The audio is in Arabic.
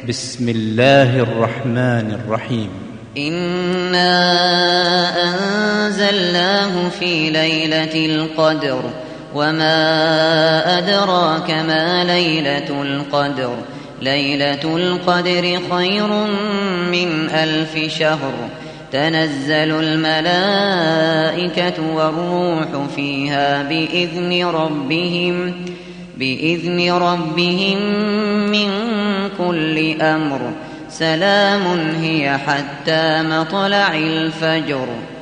بسم الله الرحمن الرحيم. إنا أنزلناه في ليلة القدر وما أدراك ما ليلة القدر ليلة القدر خير من 1000 شهر تنزل الملائكة والروح فيها بإذن ربهم من كل أمر سلام هي حتى مطلع الفجر.